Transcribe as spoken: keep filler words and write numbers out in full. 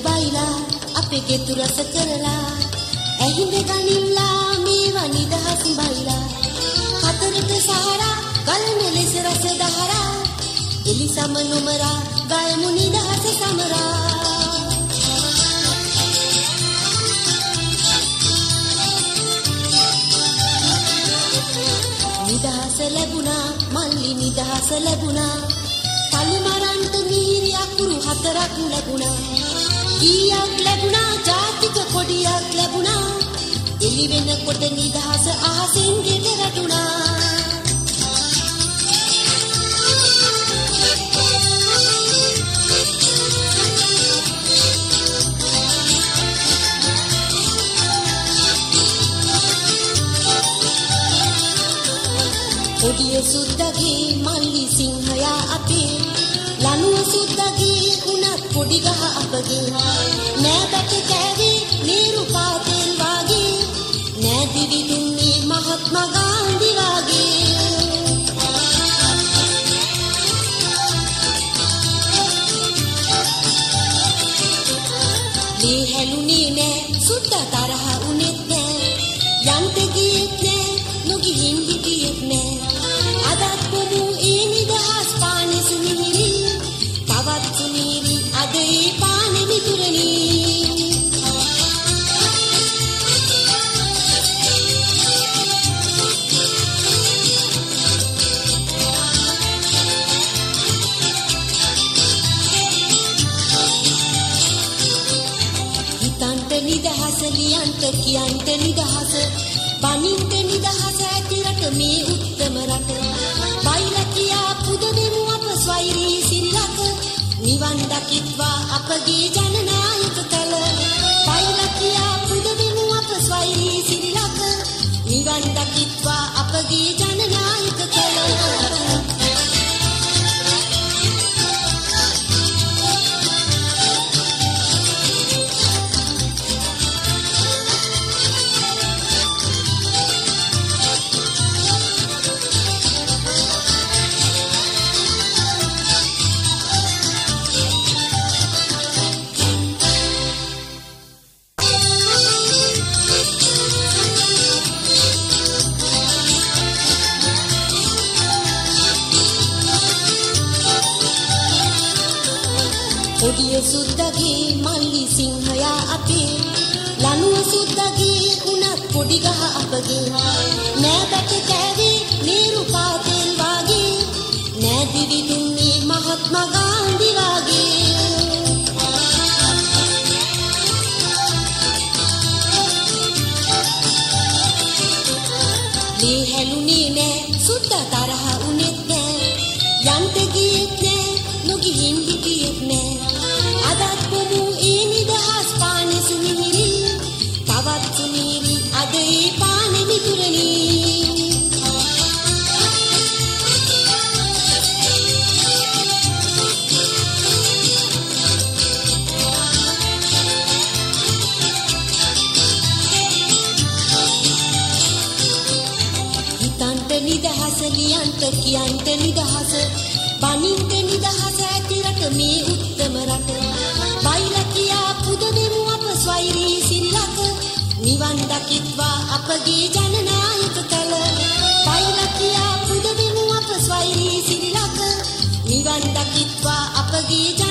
බයිලා අපේ ගෙතු රස කරලා ඇහිඳ ගනිම්ලා මේවා නිදහස් බයිලා හතරට සහරා ගලන ලෙස රස දහරා එලි සම නොමරා ගයමු නිදහස සමරා නිදහස ලැබුණා මල්ලි නිදහස ලැබුණා තලු මරන්ට මීරි අකුරු හතරක් ලැබුණා කීයක් ලැබුණා ජාතික කොඩියක් ලැබුණා එලි වෙනකොට නිදහස අහසින් ගෙට වැටුණා කොඩිය සුද්දගේ මල්ලි සිංහයා අපේ ලනුව සුද්දගේ උනත් කොඩි ගහ අපගේ නෑ බැට කෑවේ නේරු පාතෙල් වාගේ නෑ දිවි දුන්නේ මහත්මා ගාන්ධි වාගේ මේ හැලුනේ නෑ සුද්දා තරහ උනේත් නෑ යන්ත ගියෙත් නෑ නොගිහින් හිටියෙත් නෑ අදත් පොදු ඒ නිදහස් පානෙ සුමිහිරි තවත් සුමිහිරි අද ඒ පානෙ මිතුරනි හිතන්ට නිදහස ලියන්ට කියන්ට නිදහස බනින්ට නිදහස ඇතිරට මේ උත්තම රට බයිලා කියා පුදවෙමු අප ස්වෛරී සිරිලක නිවන් දකිත්වා අපගේ ජනනායක කල බයිලා කියා පුදවෙමු අප ස්වෛරී සිරිලක නිවන් දකිත්වා අපගේ ජනනායක කල කොඩිය සුද්දගේ මල්ලි සිංහයා අපේ ලනුව සුද්දගේ උනත් කොඩි ගහ අපගේ නෑ බැට කෑවේ නේරු පාතෙල් වාගේ නෑ දිවි දුන්නේ මහත්මා ගාන්ධි වාගේ මේ හැලුනේ නෑ සුද්දා තරහ උනේත් නෑ යන්ත ගියෙත් නෑ නොගිහින් හිටියෙත් නෑ අදත් පොදු ඒ නිදහස් පානෙ සුමිහිරි තවත් සුමිහිරි අද ඒ පානෙ මිතුරනි හිතන්ට නිදහස ලියන්ට කියන්ට නිදහස බනින්ට නිදහස ඇතිරට මේ උත්තම රට බයිලා කියා පුදවෙමු අප ස්වෛරී සිරිලක නිවන් දකිත්වා අපගේ ජනනායක කල බයිලා කියා පුදවෙමු අප ස්වෛරී සිරිලක නිවන් දකිත්වා අපගේ